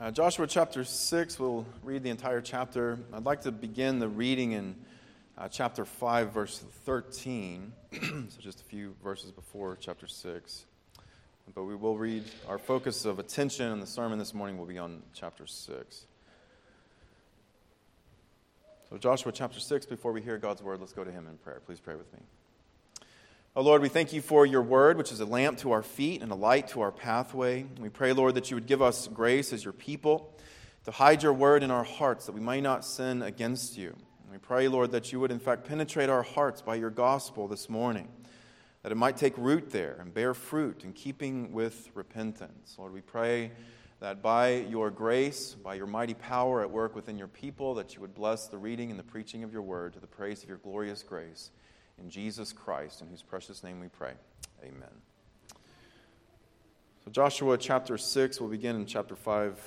Joshua chapter 6, we'll read the entire chapter. I'd like to begin the reading in chapter 5, verse 13, so just a few verses before chapter 6. But we will read, our focus of attention in the sermon this morning will be on chapter 6. So Joshua chapter 6, before we hear God's word, let's go to him in prayer. Please pray with me. Oh Lord, we thank you for your word, which is a lamp to our feet and a light to our pathway. We pray, Lord, that you would give us grace as your people to hide your word in our hearts, that we might not sin against you. And we pray, Lord, that you would in fact penetrate our hearts by your gospel this morning, that it might take root there and bear fruit in keeping with repentance. Lord, we pray that by your grace, by your mighty power at work within your people, that you would bless the reading and the preaching of your word to the praise of your glorious grace. In Jesus Christ, in whose precious name we pray. Amen. So Joshua chapter 6, we'll begin in chapter 5,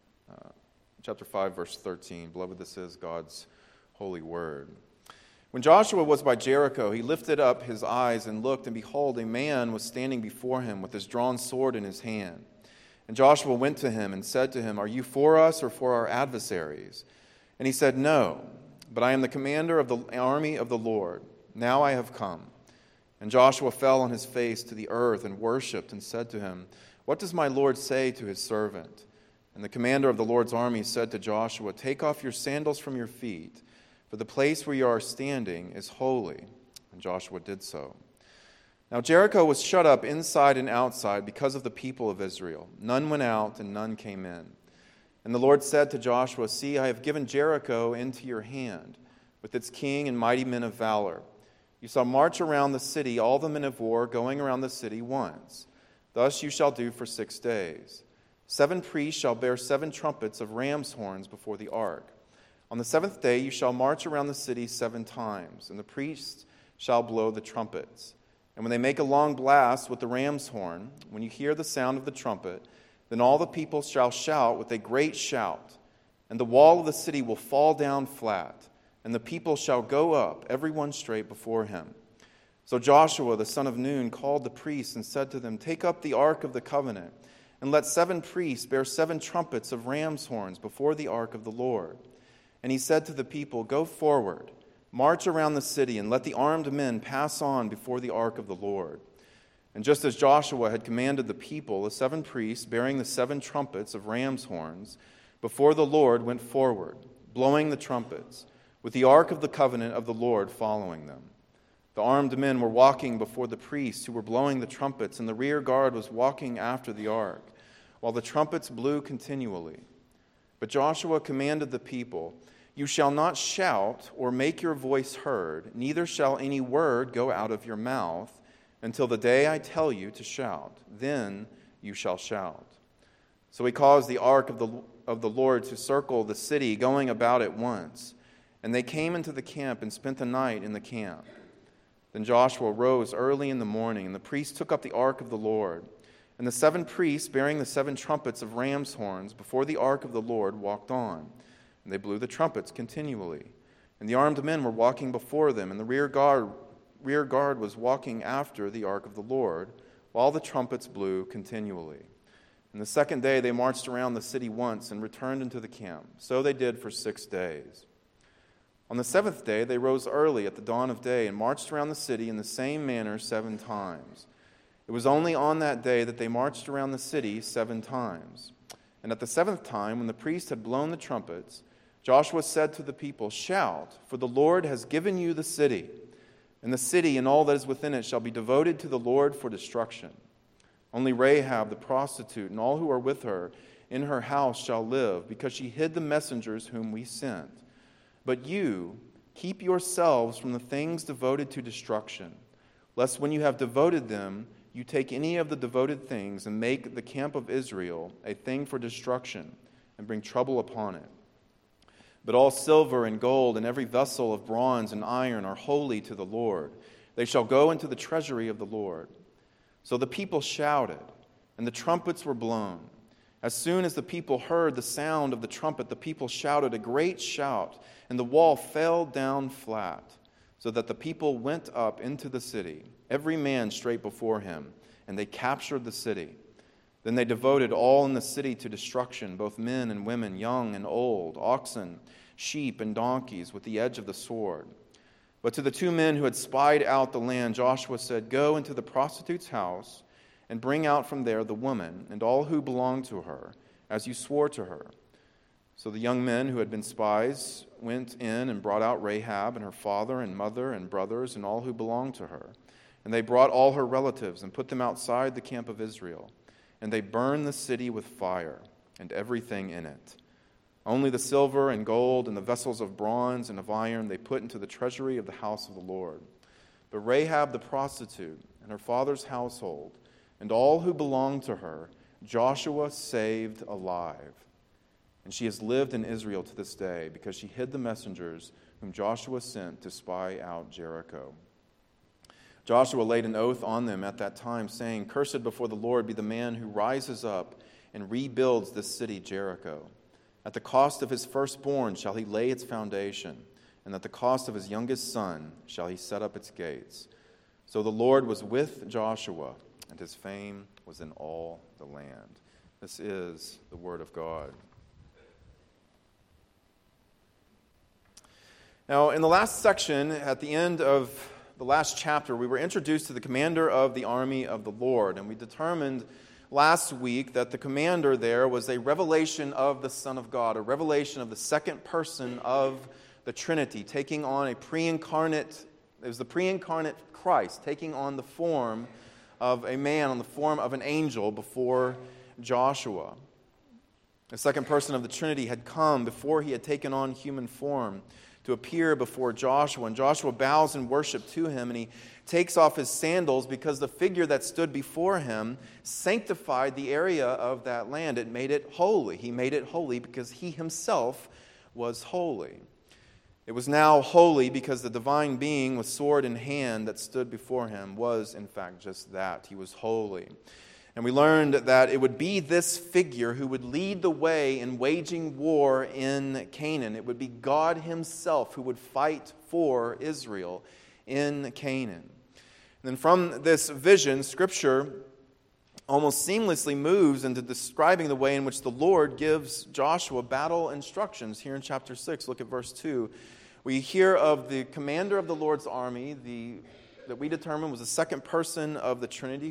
verse 13. Beloved, this is God's holy word. When Joshua was by Jericho, he lifted up his eyes and looked, and behold, a man was standing before him with his drawn sword in his hand. And Joshua went to him and said to him, "Are you for us or for our adversaries?" And he said, "No, but I am the commander of the army of the Lord. Now I have come." And Joshua fell on his face to the earth and worshipped and said to him, "What does my Lord say to his servant?" And the commander of the Lord's army said to Joshua, "Take off your sandals from your feet, for the place where you are standing is holy." And Joshua did so. Now Jericho was shut up inside and outside because of the people of Israel. None went out and none came in. And the Lord said to Joshua, "See, I have given Jericho into your hand, with its king and mighty men of valor. You shall march around the city, all the men of war, going around the city once. Thus you shall do for 6 days. 7 priests shall bear 7 trumpets of ram's horns before the ark. On the 7th day you shall march around the city 7 times, and the priests shall blow the trumpets. And when they make a long blast with the ram's horn, when you hear the sound of the trumpet, then all the people shall shout with a great shout, and the wall of the city will fall down flat, and the people shall go up, every one straight before him." So Joshua the son of Nun called the priests and said to them, "Take up the ark of the covenant, and let 7 priests bear 7 trumpets of ram's horns before the ark of the Lord." And he said to the people, "Go forward, march around the city, and let the armed men pass on before the ark of the Lord." And just as Joshua had commanded the people, the 7 priests bearing the 7 trumpets of ram's horns before the Lord went forward, blowing the trumpets, with the ark of the covenant of the Lord following them. The armed men were walking before the priests who were blowing the trumpets, and the rear guard was walking after the ark, while the trumpets blew continually. But Joshua commanded the people, "You shall not shout or make your voice heard, neither shall any word go out of your mouth until the day I tell you to shout. Then you shall shout." So he caused the ark of the Lord to circle the city, going about it once. And they came into the camp and spent the night in the camp. Then Joshua rose early in the morning, and the priests took up the ark of the Lord. And the 7 priests, bearing the 7 trumpets of ram's horns before the ark of the Lord, walked on. And they blew the trumpets continually. And the armed men were walking before them, and the rear guard was walking after the ark of the Lord, while the trumpets blew continually. And the 2nd day they marched around the city once and returned into the camp. So they did for 6 days. On the 7th day they rose early at the dawn of day and marched around the city in the same manner 7 times. It was only on that day that they marched around the city 7 times. And at the 7th time, when the priest had blown the trumpets, Joshua said to the people, "Shout, for the Lord has given you the city, and the city and all that is within it shall be devoted to the Lord for destruction. Only Rahab the prostitute and all who are with her in her house shall live, because she hid the messengers whom we sent. But you, keep yourselves from the things devoted to destruction, lest when you have devoted them, you take any of the devoted things and make the camp of Israel a thing for destruction and bring trouble upon it. But all silver and gold and every vessel of bronze and iron are holy to the Lord. They shall go into the treasury of the Lord." So the people shouted, and the trumpets were blown. As soon as the people heard the sound of the trumpet, the people shouted a great shout, and the wall fell down flat, so that the people went up into the city, every man straight before him, and they captured the city. Then they devoted all in the city to destruction, both men and women, young and old, oxen, sheep, and donkeys, with the edge of the sword. But to the 2 men who had spied out the land, Joshua said, "Go into the prostitute's house and bring out from there the woman and all who belong to her, as you swore to her." So the young men who had been spies went in and brought out Rahab and her father and mother and brothers and all who belonged to her. And they brought all her relatives and put them outside the camp of Israel. And they burned the city with fire and everything in it. Only the silver and gold and the vessels of bronze and of iron they put into the treasury of the house of the Lord. But Rahab the prostitute and her father's household and all who belonged to her, Joshua saved alive. And she has lived in Israel to this day, because she hid the messengers whom Joshua sent to spy out Jericho. Joshua laid an oath on them at that time, saying, "Cursed before the Lord be the man who rises up and rebuilds this city Jericho. At the cost of his firstborn shall he lay its foundation, and at the cost of his youngest son shall he set up its gates." So the Lord was with Joshua, and his fame was in all the land. This is the word of God. Now, in the last section, at the end of the last chapter, we were introduced to the commander of the army of the Lord, and we determined last week that the commander there was a revelation of the Son of God, a revelation of the second person of the Trinity, taking on a pre-incarnate, it was the pre-incarnate Christ, taking on the form of a man, on the form of an angel before Joshua. The second person of the Trinity had come before he had taken on human form to appear before Joshua. And Joshua bows in worship to him, and he takes off his sandals because the figure that stood before him sanctified the area of that land. It made it holy. He made it holy because he himself was holy. It was now holy because the divine being with sword in hand that stood before him was, in fact, just that. He was holy. And we learned that it would be this figure who would lead the way in waging war in Canaan. It would be God himself who would fight for Israel in Canaan. And then from this vision, Scripture almost seamlessly moves into describing the way in which the Lord gives Joshua battle instructions. Here in chapter 6, look at verse 2. We hear of the commander of the Lord's army, that we determined was the second person of the Trinity,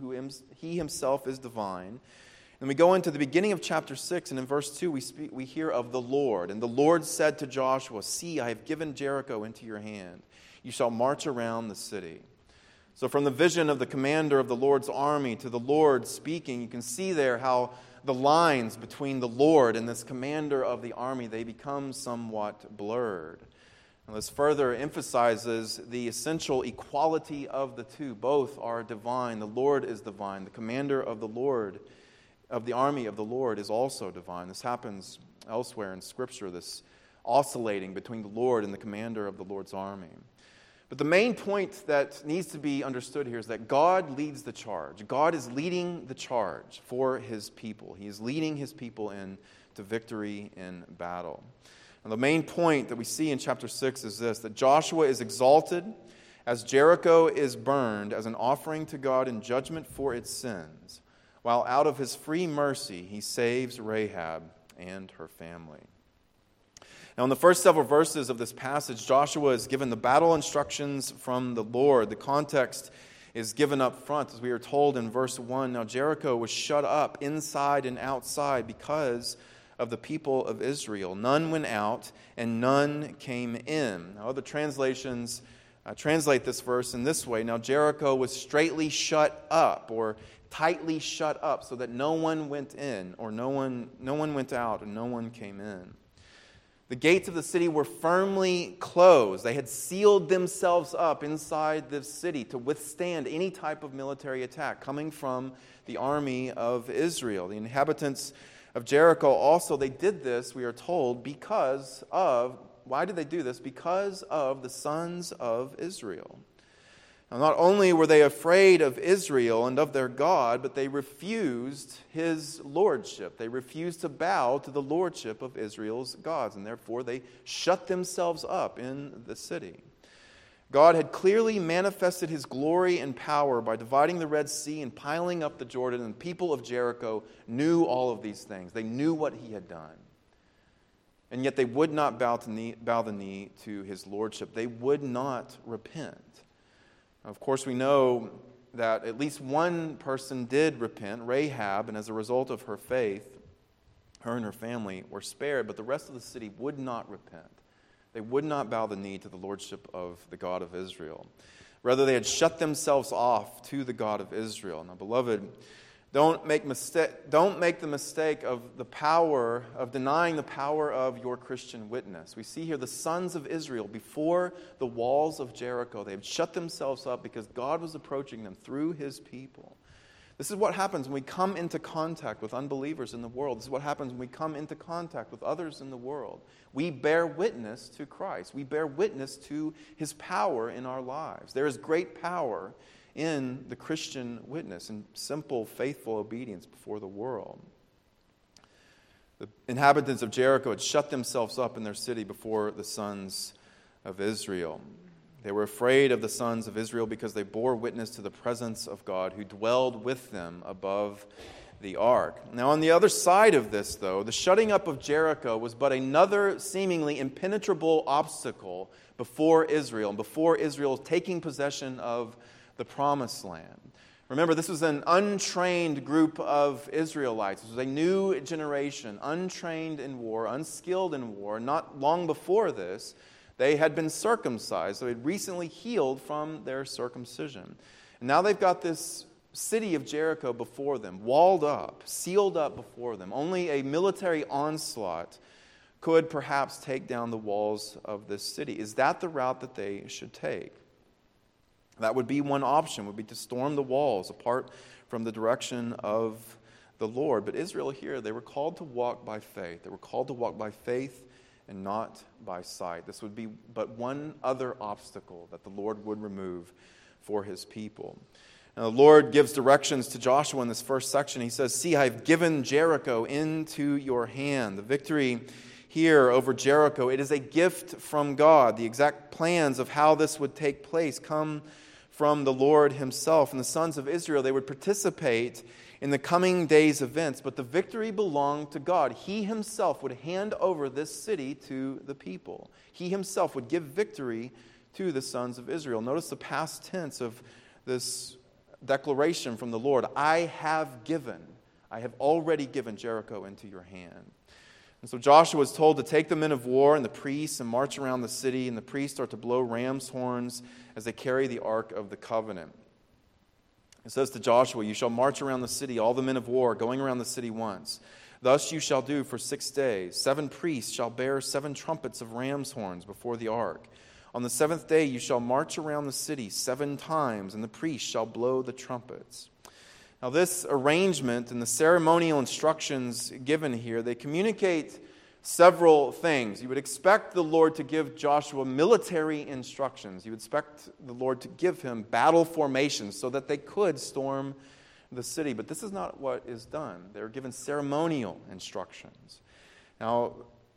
he himself is divine. And we go into the beginning of chapter 6, and in verse 2 we hear of the Lord. And the Lord said to Joshua, "See, I have given Jericho into your hand. You shall march around the city." So from the vision of the commander of the Lord's army to the Lord speaking, you can see there how the lines between the Lord and this commander of the army, they become somewhat blurred. And this further emphasizes the essential equality of the two. Both are divine. The Lord is divine. The commander of the Lord, of the army of the Lord, is also divine. This happens elsewhere in Scripture, this oscillating between the Lord and the commander of the Lord's army. But the main point that needs to be understood here is that God leads the charge. God is leading the charge for his people. He is leading his people into victory in battle. And the main point that we see in chapter 6 is this, that Joshua is exalted as Jericho is burned as an offering to God in judgment for its sins, while out of his free mercy he saves Rahab and her family. Now, in the first several verses of this passage, Joshua is given the battle instructions from the Lord. The context is given up front, as we are told in verse 1. Now, Jericho was shut up inside and outside because of the people of Israel. None went out and none came in. Now, other translations translate this verse in this way. Now, Jericho was straitly shut up, or tightly shut up, so that no one went in, or no one went out, and no one came in. The gates of the city were firmly closed. They had sealed themselves up inside the city to withstand any type of military attack coming from the army of Israel. The inhabitants of Jericho also, they did this, we are told, because of, why did they do this? Because of the sons of Israel. Now, not only were they afraid of Israel and of their God, but they refused his lordship. They refused to bow to the lordship of Israel's gods, and therefore they shut themselves up in the city. God had clearly manifested his glory and power by dividing the Red Sea and piling up the Jordan, and the people of Jericho knew all of these things. They knew what he had done. And yet they would not bow the knee to his lordship. They would not repent. Of course, we know that at least one person did repent, Rahab, and as a result of her faith, her and her family were spared, but the rest of the city would not repent. They would not bow the knee to the lordship of the God of Israel. Rather, they had shut themselves off to the God of Israel. Now, beloved, don't make the mistake of denying the power of your Christian witness. We see here the sons of Israel before the walls of Jericho. They had shut themselves up because God was approaching them through his people. This is what happens when we come into contact with unbelievers in the world. This is what happens when we come into contact with others in the world. We bear witness to Christ. We bear witness to his power in our lives. There is great power in the Christian witness and simple, faithful obedience before the world. The inhabitants of Jericho had shut themselves up in their city before the sons of Israel. They were afraid of the sons of Israel because they bore witness to the presence of God who dwelled with them above the ark. Now, on the other side of this, though, the shutting up of Jericho was but another seemingly impenetrable obstacle before Israel, and before Israel taking possession of the promised land. Remember, this was an untrained group of Israelites. This was a new generation, untrained in war, unskilled in war. Not long before this, they had been circumcised. They had recently healed from their circumcision. And now they've got this city of Jericho before them, walled up, sealed up before them. Only a military onslaught could perhaps take down the walls of this city. Is that the route that they should take? That would be one option, would be to storm the walls apart from the direction of the Lord. But Israel here, they were called to walk by faith. They were called to walk by faith and not by sight. This would be but one other obstacle that the Lord would remove for his people. Now, the Lord gives directions to Joshua in this first section. He says, "See, I have given Jericho into your hand." The victory here over Jericho, it is a gift from God. The exact plans of how this would take place come from the Lord himself. And the sons of Israel, they would participate in the coming days' events, but the victory belonged to God. He himself would hand over this city to the people. He himself would give victory to the sons of Israel. Notice the past tense of this declaration from the Lord. I have already given Jericho into your hand. And so Joshua is told to take the men of war and the priests and march around the city, and the priests are to blow ram's horns as they carry the Ark of the Covenant. It says to Joshua, "You shall march around the city, all the men of war, going around the city once. Thus you shall do for 6 days. 7 priests shall bear 7 trumpets of ram's horns before the ark. On the 7th day you shall march around the city 7 times, and the priests shall blow the trumpets." Now, this arrangement and the ceremonial instructions given here, they communicate several things. You would expect the Lord to give Joshua military instructions. You would expect the Lord to give him battle formations so that they could storm the city. But this is not what is done. They're given ceremonial instructions. Now,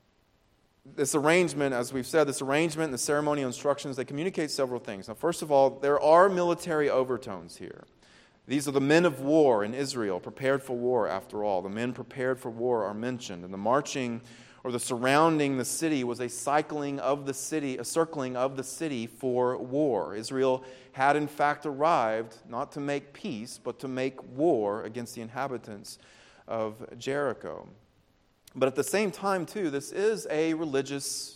this arrangement, as we've said, this arrangement and the ceremonial instructions, they communicate several things. Now, first of all, there are military overtones here. These are the men of war in Israel, prepared for war after all. The men prepared for war are mentioned. And the marching or the surrounding the city was a circling of the city for war. Israel had in fact arrived not to make peace, but to make war against the inhabitants of Jericho. But at the same time, too, this is a religious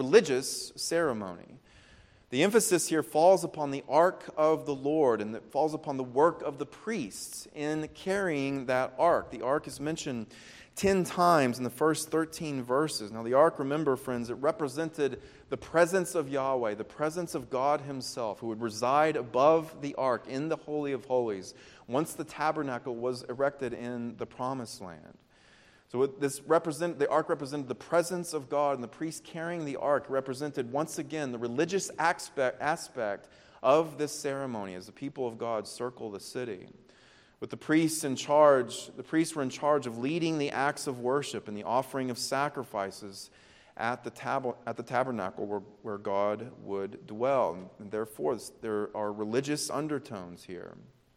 ceremony. The emphasis here falls upon the ark of the Lord, and it falls upon the work of the priests in carrying that ark. The ark is mentioned 10 times in the first 13 verses. Now, the ark, remember, friends, it represented the presence of Yahweh, the presence of God himself, who would reside above the ark in the Holy of Holies once the tabernacle was erected in the Promised Land. So the ark represented the presence of God, and the priest carrying the ark represented once again the religious aspect of this ceremony as the people of God circle the city. With the priests in charge, the priests were in charge of leading the acts of worship and the offering of sacrifices at the tabernacle where God would dwell. And therefore, there are religious undertones here.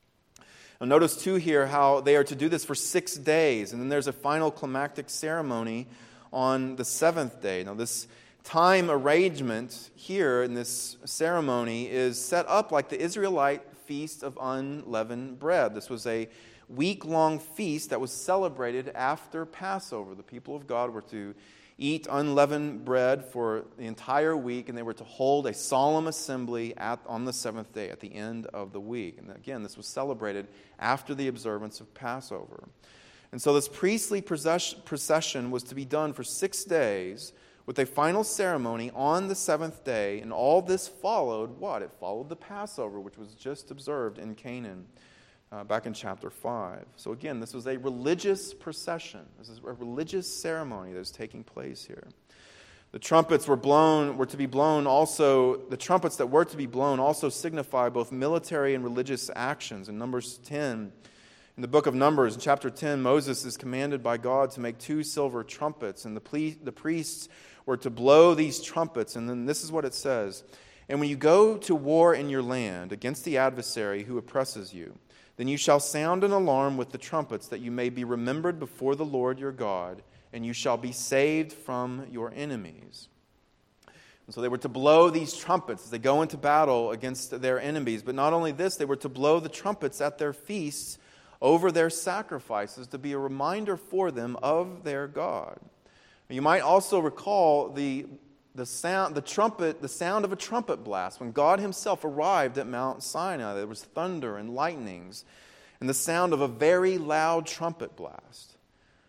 Now notice too here how they are to do this for 6 days, and then there's a final climactic ceremony on the 7th day. Now this time arrangement here in this ceremony is set up like the Israelite Feast of Unleavened Bread. This was a week-long feast that was celebrated after Passover. The people of God were to eat unleavened bread for the entire week, and they were to hold a solemn assembly on the 7th day at the end of the week. And again, this was celebrated after the observance of Passover. And so this priestly procession was to be done for 6 days with a final ceremony on the 7th day, and all this followed what? It followed the Passover, which was just observed in Canaan back in chapter 5. So again, this was a religious procession. This is a religious ceremony that is taking place here. The trumpets were to be blown also. The trumpets that were to be blown also signify both military and religious actions. In Numbers 10, in the book of Numbers, in chapter 10, Moses is commanded by God to make 2 silver trumpets, and the priests were to blow these trumpets. And then this is what it says: "And when you go to war in your land against the adversary who oppresses you, then you shall sound an alarm with the trumpets, that you may be remembered before the Lord your God, and you shall be saved from your enemies." And so they were to blow these trumpets as they go into battle against their enemies. But not only this, they were to blow the trumpets at their feasts over their sacrifices to be a reminder for them of their God. You might also recall the sound of a trumpet blast when God himself arrived at Mount Sinai. There was thunder and lightnings and the sound of a very loud trumpet blast.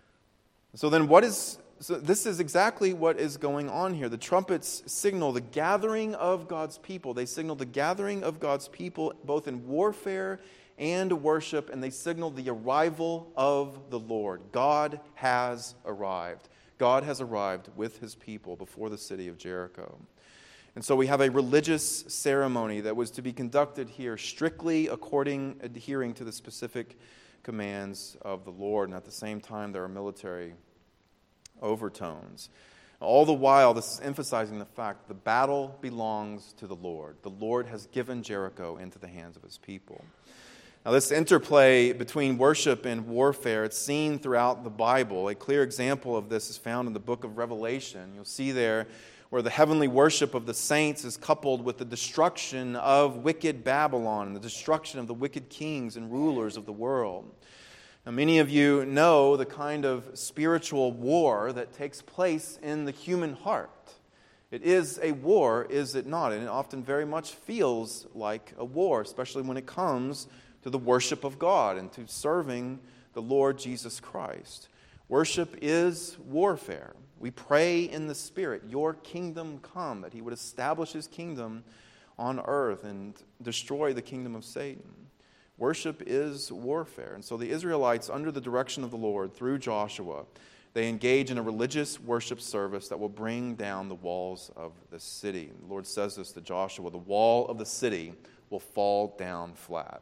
So this is exactly what is going on here. The trumpets signal the gathering of God's people. They signal the gathering of God's people both in warfare and worship, and they signal the arrival of the Lord. God has arrived. God has arrived with his people before the city of Jericho. And so we have a religious ceremony that was to be conducted here strictly adhering to the specific commands of the Lord. And at the same time, there are military overtones. All the while, this is emphasizing the fact that the battle belongs to the Lord. The Lord has given Jericho into the hands of his people. Now, this interplay between worship and warfare, it's seen throughout the Bible. A clear example of this is found in the book of Revelation. You'll see there where the heavenly worship of the saints is coupled with the destruction of wicked Babylon and the destruction of the wicked kings and rulers of the world. Now, many of you know the kind of spiritual war that takes place in the human heart. It is a war, is it not? And it often very much feels like a war, especially when it comes to the worship of God and to serving the Lord Jesus Christ. Worship is warfare. We pray in the Spirit, your kingdom come, that he would establish his kingdom on earth and destroy the kingdom of Satan. Worship is warfare. And so the Israelites, under the direction of the Lord through Joshua, they engage in a religious worship service that will bring down the walls of the city. The Lord says this to Joshua: the wall of the city will fall down flat.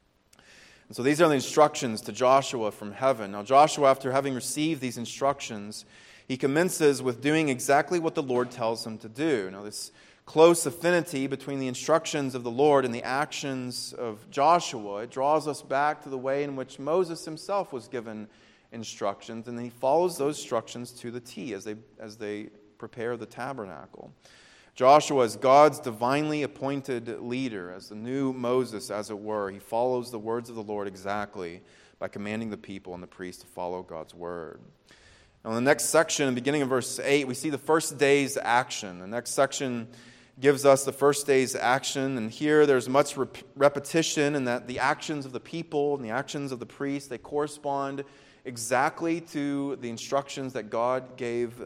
And so these are the instructions to Joshua from heaven. Now Joshua, after having received these instructions, he commences with doing exactly what the Lord tells him to do. Now this close affinity between the instructions of the Lord and the actions of Joshua, it draws us back to the way in which Moses himself was given instructions, and then he follows those instructions to the T as they prepare the tabernacle. Joshua is God's divinely appointed leader, as the new Moses, as it were. He follows the words of the Lord exactly by commanding the people and the priests to follow God's word. Now, in the next section, beginning in verse 8, we see the first day's action. The next section gives us the first day's action, and here there's much repetition in that the actions of the people and the actions of the priests, they correspond exactly to the instructions that God gave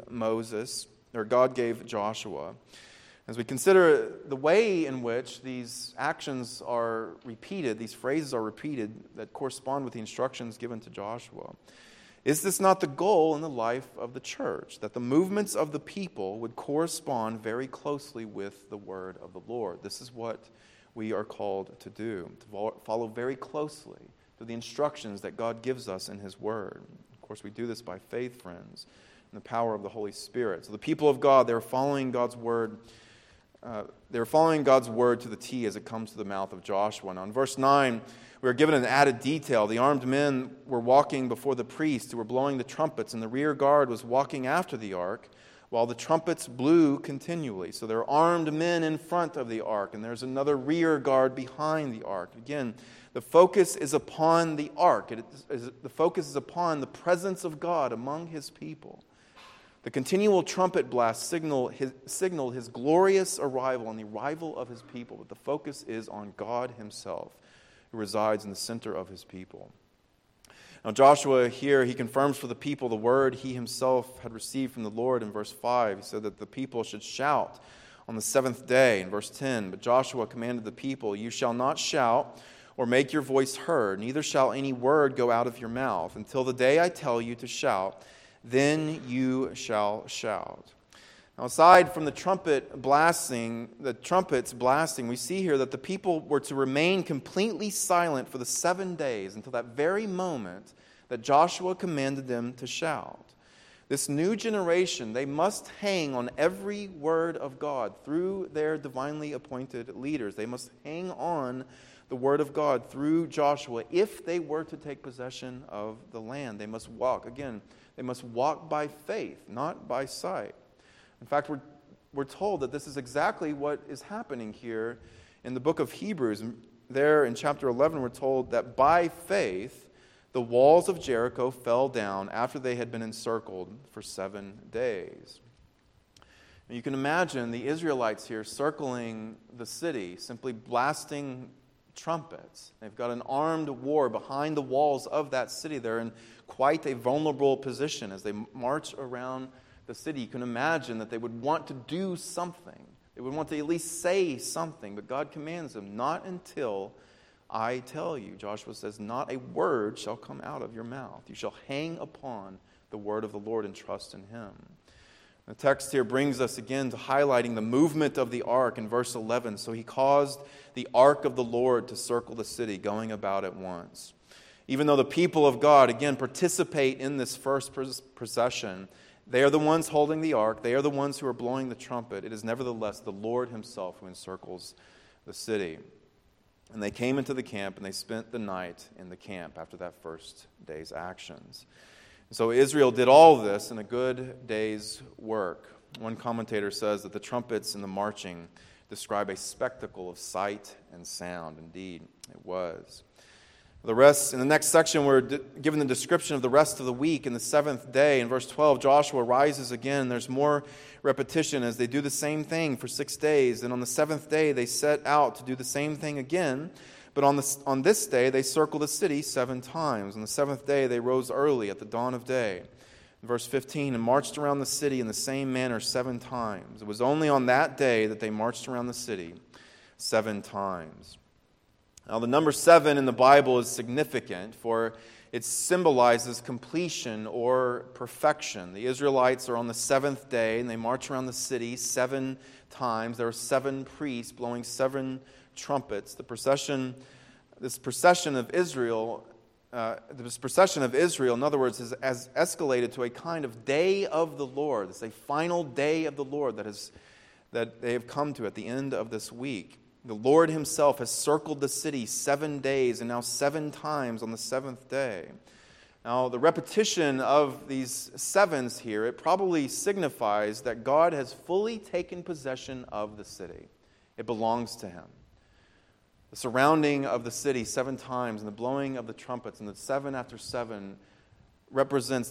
Joshua. As we consider the way in which these actions are repeated, these phrases are repeated that correspond with the instructions given to Joshua, is this not the goal in the life of the church, that the movements of the people would correspond very closely with the word of the Lord? This is what we are called to do, to follow very closely to the instructions that God gives us in his word. Of course, we do this by faith, friends, and the power of the Holy Spirit. So the people of God, they were following God's word. They were following God's word to the T as it comes to the mouth of Joshua. Now in verse 9, we are given an added detail. The armed men were walking before the priests who were blowing the trumpets, and the rear guard was walking after the ark while the trumpets blew continually. So there are armed men in front of the ark, and there's another rear guard behind the ark. Again, the focus is upon the ark. The focus is upon the presence of God among his people. The continual trumpet blast signaled his glorious arrival and the arrival of his people, but the focus is on God himself, who resides in the center of his people. Now Joshua here, he confirms for the people the word he himself had received from the Lord in verse 5. He said that the people should shout on the seventh day. In verse 10, but Joshua commanded the people, "You shall not shout or make your voice heard, neither shall any word go out of your mouth, until the day I tell you to shout, then you shall shout." Now, aside from the trumpets blasting, we see here that the people were to remain completely silent for the 7 days until that very moment that Joshua commanded them to shout. This new generation, they must hang on every word of God through their divinely appointed leaders. They must hang on the word of God through Joshua if they were to take possession of the land. They must walk. Again, they must walk by faith, not by sight. In fact, we're told that this is exactly what is happening here in the book of Hebrews. There in chapter 11, we're told that by faith, the walls of Jericho fell down after they had been encircled for 7 days. And you can imagine the Israelites here circling the city, simply blasting trumpets. They've got an armed war behind the walls of that city. They're in quite a vulnerable position as they march around the city. You can imagine that they would want to do something. They would want to at least say something, but God commands them, "Not until I tell you." Joshua says, "Not a word shall come out of your mouth. You shall hang upon the word of the Lord and trust in him." The text here brings us again to highlighting the movement of the ark in verse 11. So he caused the ark of the Lord to circle the city, going about at once. Even though the people of God, again, participate in this first procession, they are the ones holding the ark. They are the ones who are blowing the trumpet. It is nevertheless the Lord himself who encircles the city. And they came into the camp, and they spent the night in the camp after that first day's actions. So Israel did all of this in a good day's work. One commentator says that the trumpets and the marching describe a spectacle of sight and sound. Indeed, it was. The rest, in the next section, we're given the description of the rest of the week. In the seventh day, in verse 12, Joshua rises again. There's more repetition as they do the same thing for 6 days. And on the seventh day, they set out to do the same thing again. But on this day, they circled the city 7 times. On the seventh day, they rose early at the dawn of day. In verse 15, and marched around the city in the same manner 7 times. It was only on that day that they marched around the city 7 times. Now, the number 7 in the Bible is significant, for it symbolizes completion or perfection. The Israelites are on the 7th day, and they march around the city 7 times. There are 7 priests blowing 7 trumpets. This procession of Israel, in other words, has escalated to a kind of day of the Lord. It's a final day of the Lord that they have come to at the end of this week. The Lord himself has circled the city 7 days, and now 7 times on the 7th day. Now, the repetition of these 7s here, it probably signifies that God has fully taken possession of the city. It belongs to him. The surrounding of the city 7 times and the blowing of the trumpets and the 7 after 7 represents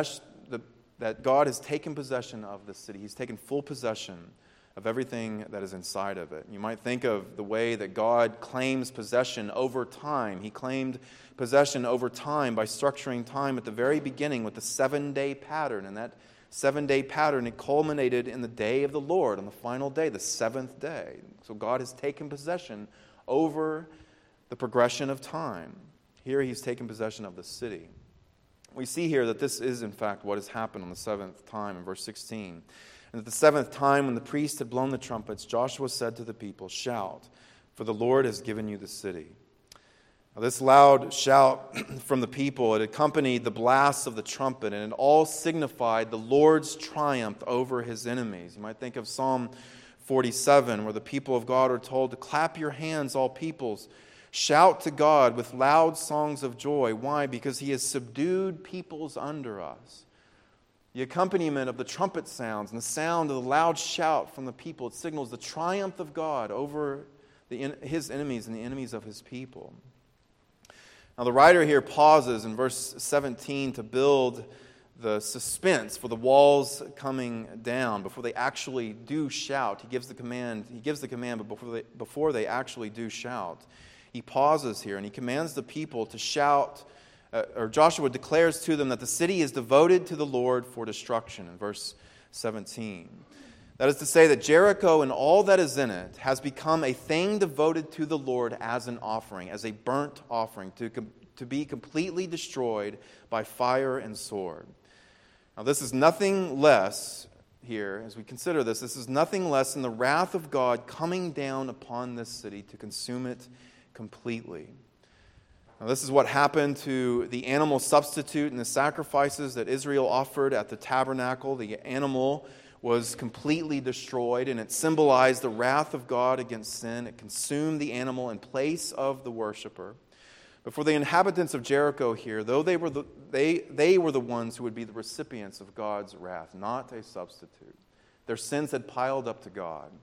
that God has taken possession of the city. He's taken full possession of everything that is inside of it. You might think of the way that God claims possession over time. He claimed possession over time by structuring time at the very beginning with the 7-day pattern. And that 7-day pattern, it culminated in the day of the Lord, on the final day, the 7th day. So God has taken possession over the progression of time. Here he's taken possession of the city. We see here that this is, in fact, what has happened on the 7th time in verse 16. And at the 7th time, when the priest had blown the trumpets, Joshua said to the people, "Shout, for the Lord has given you the city." This loud shout from the people, it accompanied the blasts of the trumpet, and it all signified the Lord's triumph over his enemies. You might think of Psalm 47, where the people of God are told to clap your hands, all peoples. Shout to God with loud songs of joy. Why? Because he has subdued peoples under us. The accompaniment of the trumpet sounds and the sound of the loud shout from the people, it signals the triumph of God over his enemies and the enemies of his people. Now the writer here pauses in verse 17 to build the suspense for the walls coming down before they actually do shout. He gives the command, but before they actually do shout, he pauses here and he commands the people to shout, or Joshua declares to them that the city is devoted to the Lord for destruction in verse 17. That is to say that Jericho and all that is in it has become a thing devoted to the Lord as an offering, as a burnt offering, to be completely destroyed by fire and sword. Now this is nothing less, here, as we consider this is nothing less than the wrath of God coming down upon this city to consume it completely. Now this is what happened to the animal substitute and the sacrifices that Israel offered at the tabernacle. The animal was completely destroyed, and it symbolized the wrath of God against sin. It consumed the animal in place of the worshiper. But for the inhabitants of Jericho here, though they were the ones who would be the recipients of God's wrath, not a substitute. Their sins had piled up to God.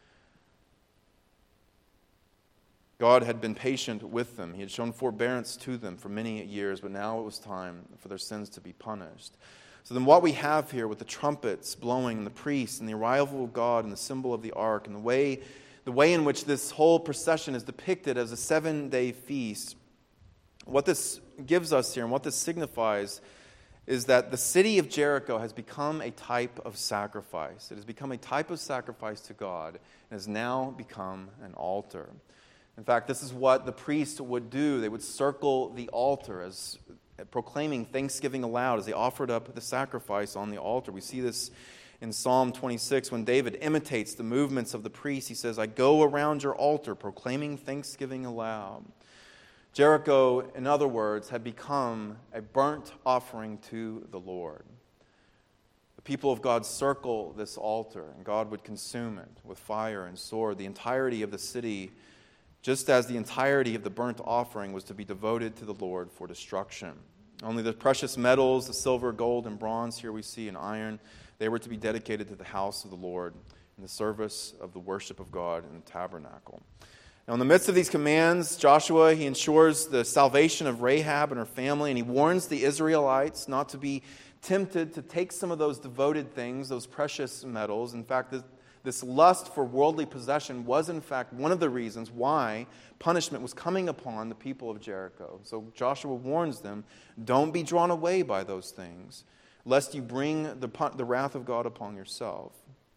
God had been patient with them. He had shown forbearance to them for many years, but now it was time for their sins to be punished. So then what we have here with the trumpets blowing and the priests and the arrival of God and the symbol of the ark and the way in which this whole procession is depicted as a 7-day feast, what this gives us here and what this signifies is that the city of Jericho has become a type of sacrifice. It has become a type of sacrifice to God and has now become an altar. In fact, this is what the priests would do. They would circle the altar as proclaiming thanksgiving aloud as they offered up the sacrifice on the altar. We see this in Psalm 26 when David imitates the movements of the priests. He says, I go around your altar proclaiming thanksgiving aloud. Jericho, in other words, had become a burnt offering to the Lord. The people of God circle this altar, and God would consume it with fire and sword. The entirety of the city, just as the entirety of the burnt offering was to be devoted to the Lord for destruction. Only the precious metals, the silver, gold, and bronze, here we see, and iron, they were to be dedicated to the house of the Lord in the service of the worship of God in the tabernacle. Now, in the midst of these commands, Joshua, he ensures the salvation of Rahab and her family, and he warns the Israelites not to be tempted to take some of those devoted things, those precious metals. In fact, this lust for worldly possession was, in fact, one of the reasons why punishment was coming upon the people of Jericho. So Joshua warns them, don't be drawn away by those things, lest you bring the wrath of God upon yourself.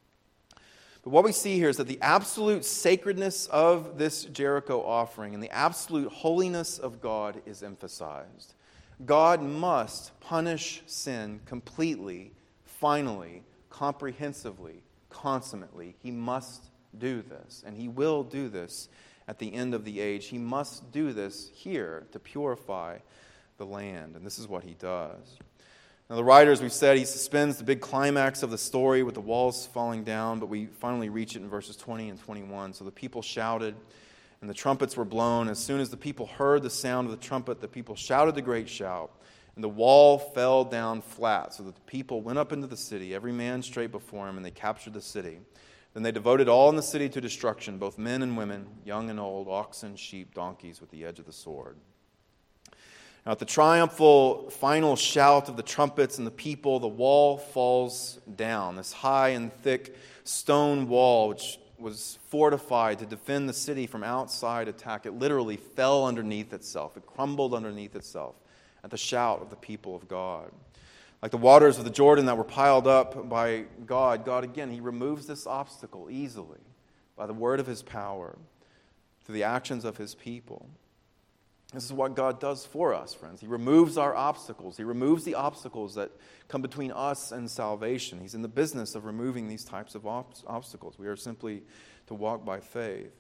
But what we see here is that the absolute sacredness of this Jericho offering and the absolute holiness of God is emphasized. God must punish sin completely, finally, comprehensively, consummately. He must do this, and he will do this at the end of the age. He must do this here to purify the land, and this is what he does. Now the writer, as we've said, he suspends the big climax of the story with the walls falling down, but we finally reach it in verses 20 and 21. So the people shouted, and the trumpets were blown. As soon as the people heard the sound of the trumpet, the people shouted the great shout, and the wall fell down flat, so that the people went up into the city, every man straight before him, and they captured the city. Then they devoted all in the city to destruction, both men and women, young and old, oxen, sheep, donkeys, with the edge of the sword. Now, at the triumphal final shout of the trumpets and the people, the wall falls down. This high and thick stone wall, which was fortified to defend the city from outside attack, it literally fell underneath itself. It crumbled underneath itself at the shout of the people of God. Like the waters of the Jordan that were piled up by God, God again, he removes this obstacle easily by the word of his power through the actions of his people. This is what God does for us, friends. He removes our obstacles. He removes the obstacles that come between us and salvation. He's in the business of removing these types of obstacles. We are simply to walk by faith.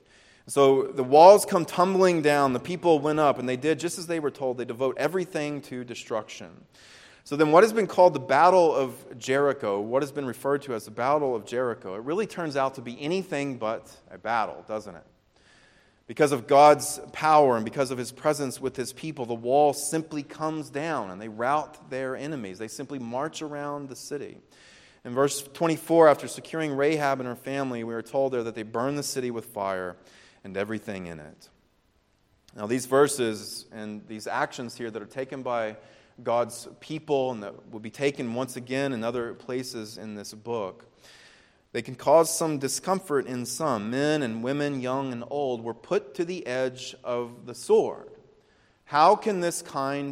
So the walls come tumbling down, the people went up, and they did just as they were told. They devote everything to destruction. So then what has been called the Battle of Jericho, what has been referred to as the Battle of Jericho, it really turns out to be anything but a battle, doesn't it? Because of God's power and because of his presence with his people, the wall simply comes down and they rout their enemies. They simply march around the city. In verse 24, after securing Rahab and her family, we are told there that they burned the city with fire and everything in it. Now these verses and these actions here that are taken by God's people and that will be taken once again in other places in this book, they can cause some discomfort in some. Men and women, young and old, were put to the edge of the sword. How can this type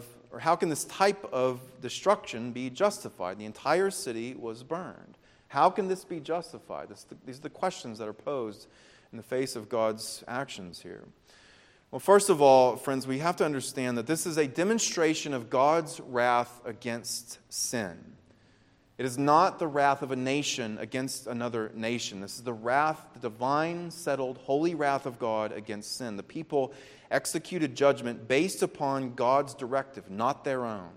of destruction be justified? The entire city was burned. How can this be justified? These are the questions that are posed in the face of God's actions here. Well, first of all, friends, we have to understand that this is a demonstration of God's wrath against sin. It is not the wrath of a nation against another nation. This is the wrath, the divine, settled, holy wrath of God against sin. The people executed judgment based upon God's directive, not their own.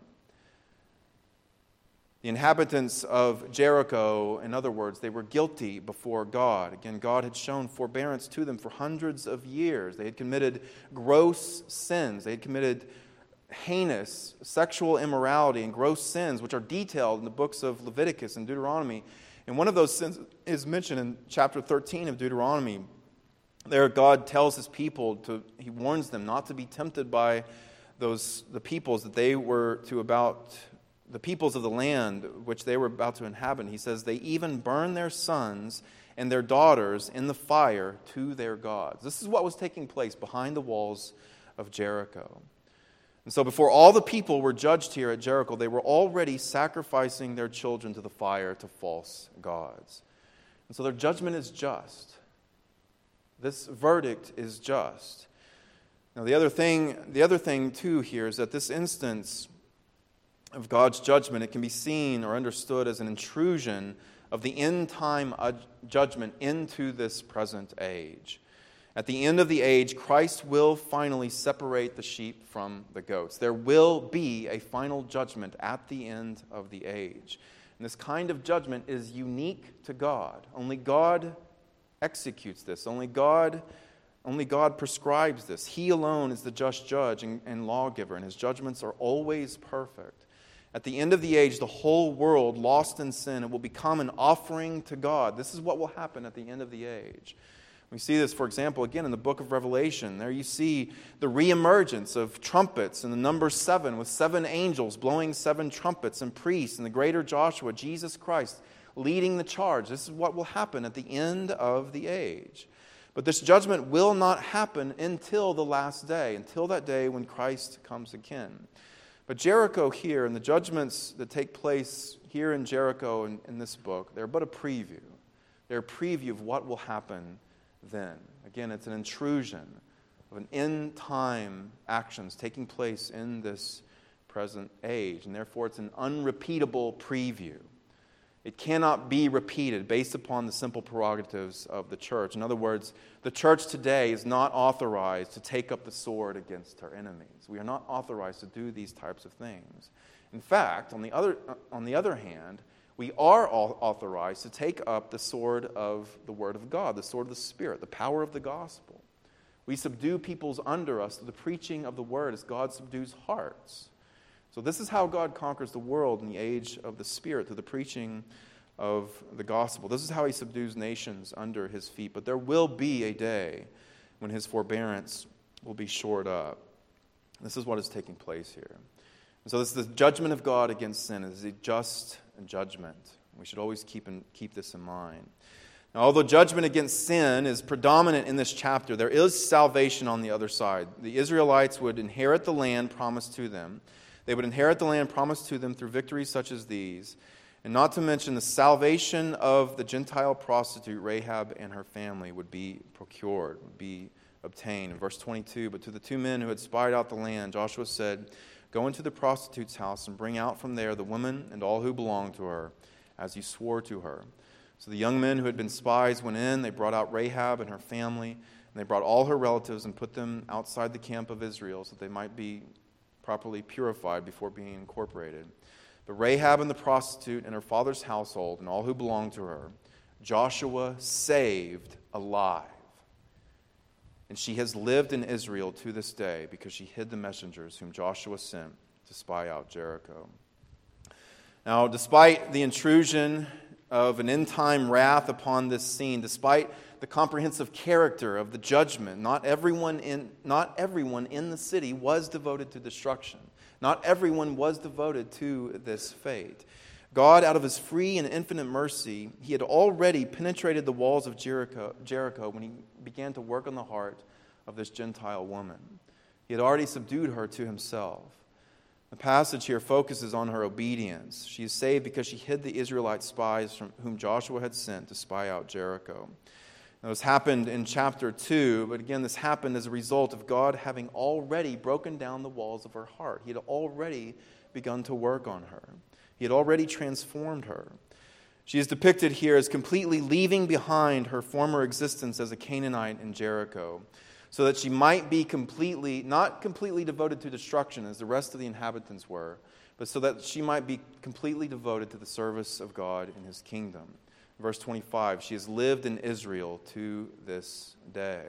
The inhabitants of Jericho, in other words, they were guilty before God. Again, God had shown forbearance to them for hundreds of years. They had committed gross sins. They had committed heinous sexual immorality and gross sins, which are detailed in the books of Leviticus and Deuteronomy. And one of those sins is mentioned in chapter 13 of Deuteronomy. There God tells his people, he warns them not to be tempted by the peoples of the land which they were about to inhabit. He says, they even burn their sons and their daughters in the fire to their gods. This is what was taking place behind the walls of Jericho. And so before all the people were judged here at Jericho, they were already sacrificing their children to the fire to false gods. And so their judgment is just. This verdict is just. Now the other thing too here is that this instance of God's judgment, it can be seen or understood as an intrusion of the end-time judgment into this present age. At the end of the age, Christ will finally separate the sheep from the goats. There will be a final judgment at the end of the age. And this kind of judgment is unique to God. Only God executes this. Only God prescribes this. He alone is the just judge and lawgiver, and his judgments are always perfect. At the end of the age, the whole world, lost in sin, it will become an offering to God. This is what will happen at the end of the age. We see this, for example, again in the book of Revelation. There you see the reemergence of trumpets in the number 7, with 7 angels blowing 7 trumpets, and priests, and the greater Joshua, Jesus Christ, leading the charge. This is what will happen at the end of the age. But this judgment will not happen until the last day, until that day when Christ comes again. But Jericho here, and the judgments that take place here in Jericho in this book, they're but a preview. They're a preview of what will happen then. Again, it's an intrusion of an end-time actions taking place in this present age, and therefore it's an unrepeatable preview. It cannot be repeated based upon the simple prerogatives of the church. In other words, the church today is not authorized to take up the sword against her enemies. We are not authorized to do these types of things. In fact, on the other hand, we are all authorized to take up the sword of the Word of God, the sword of the Spirit, the power of the gospel. We subdue peoples under us to the preaching of the Word as God subdues hearts. So this is how God conquers the world in the age of the Spirit, through the preaching of the gospel. This is how he subdues nations under his feet. But there will be a day when his forbearance will be shored up. This is what is taking place here. And so this is the judgment of God against sin. It is a just judgment. We should always keep this in mind. Now, although judgment against sin is predominant in this chapter, there is salvation on the other side. The Israelites would inherit the land promised to them. They would inherit the land promised to them through victories such as these, and not to mention the salvation of the Gentile prostitute Rahab and her family would be procured, would be obtained. In verse 22, but to the 2 men who had spied out the land, Joshua said, "Go into the prostitute's house and bring out from there the woman and all who belong to her, as you swore to her." So the young men who had been spies went in. They brought out Rahab and her family, And they brought all her relatives and put them outside the camp of Israel so that they might be properly purified before being incorporated. But Rahab and the prostitute and her father's household and all who belonged to her, Joshua saved alive. And she has lived in Israel to this day because she hid the messengers whom Joshua sent to spy out Jericho. Now, despite the intrusion of an end-time wrath upon this scene, despite the comprehensive character of the judgment, not everyone in the city was devoted to destruction. Not everyone was devoted to this fate. God, out of his free and infinite mercy, he had already penetrated the walls of Jericho when he began to work on the heart of this Gentile woman. He had already subdued her to himself. The passage here focuses on her obedience. She is saved because she hid the Israelite spies from whom Joshua had sent to spy out Jericho. Now, this happened in chapter 2, but again, this happened as a result of God having already broken down the walls of her heart. He had already begun to work on her. He had already transformed her. She is depicted here as completely leaving behind her former existence as a Canaanite in Jericho, so that she might be not completely devoted to destruction as the rest of the inhabitants were, but so that she might be completely devoted to the service of God in his kingdom. Verse 25, she has lived in Israel to this day.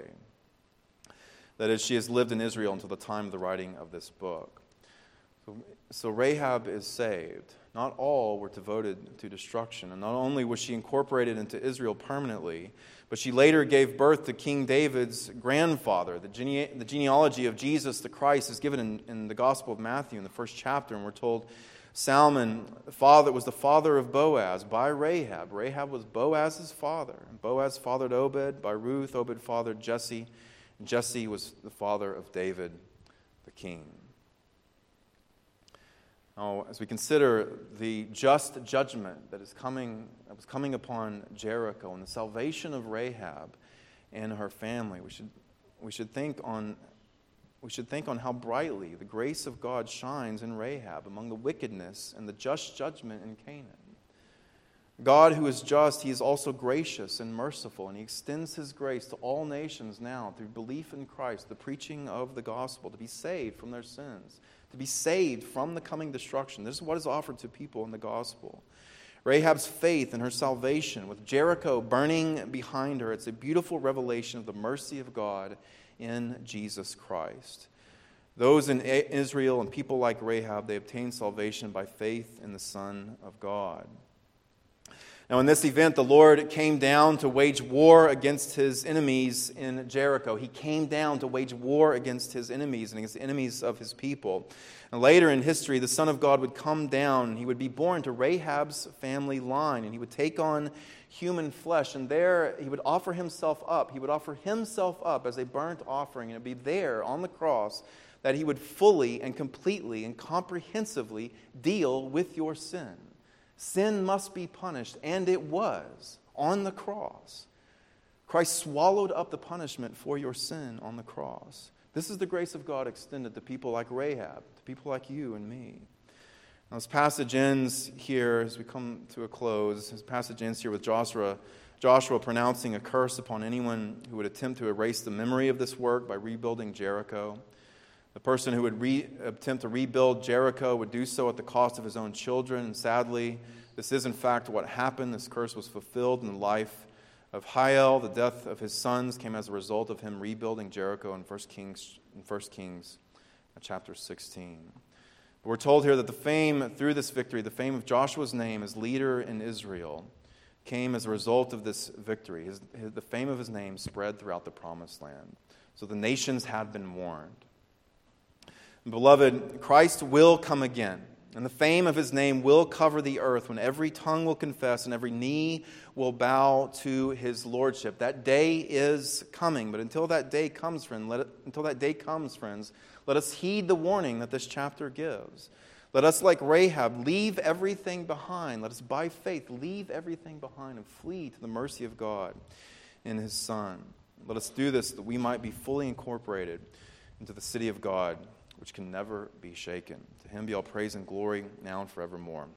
That is, she has lived in Israel until the time of the writing of this book. So Rahab is saved. Not all were devoted to destruction. And not only was she incorporated into Israel permanently, but she later gave birth to King David's grandfather. The genealogy of Jesus the Christ is given in the Gospel of Matthew in the first chapter, and we're told Salmon was the father of Boaz by Rahab. Rahab was Boaz's father. And Boaz fathered Obed by Ruth. Obed fathered Jesse. And Jesse was the father of David the king. Now, as we consider the just judgment that was coming upon Jericho and the salvation of Rahab and her family, we should think on how brightly the grace of God shines in Rahab among the wickedness and the just judgment in Canaan. God, who is just, he is also gracious and merciful, and he extends his grace to all nations now through belief in Christ, the preaching of the gospel, to be saved from their sins, to be saved from the coming destruction. This is what is offered to people in the gospel. Rahab's faith and her salvation, with Jericho burning behind her, it's a beautiful revelation of the mercy of God in Jesus Christ. Those in Israel and people like Rahab, they obtained salvation by faith in the Son of God. Now, in this event, the Lord came down to wage war against his enemies in Jericho. He came down to wage war against his enemies and against the enemies of his people. And later in history, the Son of God would come down, and he would be born to Rahab's family line, and he would take on human flesh, and there he would offer himself up. He would offer himself up as a burnt offering, and it would be there on the cross that he would fully and completely and comprehensively deal with your sin. Sin must be punished, and it was on the cross. Christ swallowed up the punishment for your sin on the cross. This is the grace of God extended to people like Rahab, to people like you and me. Now, this passage ends here as we come to a close. This passage ends here with Joshua pronouncing a curse upon anyone who would attempt to erase the memory of this work by rebuilding Jericho. The person who would attempt to rebuild Jericho would do so at the cost of his own children. And sadly, this is in fact what happened. This curse was fulfilled in the life of Hiel. The death of his sons came as a result of him rebuilding Jericho in 1 Kings chapter 16. But we're told here that the fame through this victory, the fame of Joshua's name as leader in Israel, came as a result of this victory. The fame of his name spread throughout the promised land. So the nations had been warned. Beloved, Christ will come again, and the fame of his name will cover the earth when every tongue will confess and every knee will bow to his lordship. That day is coming, but until that day comes, friends, let us heed the warning that this chapter gives. Let us, like Rahab, leave everything behind. Let us, by faith, leave everything behind and flee to the mercy of God in his Son. Let us do this that we might be fully incorporated into the city of God, which can never be shaken. To him be all praise and glory now and forevermore.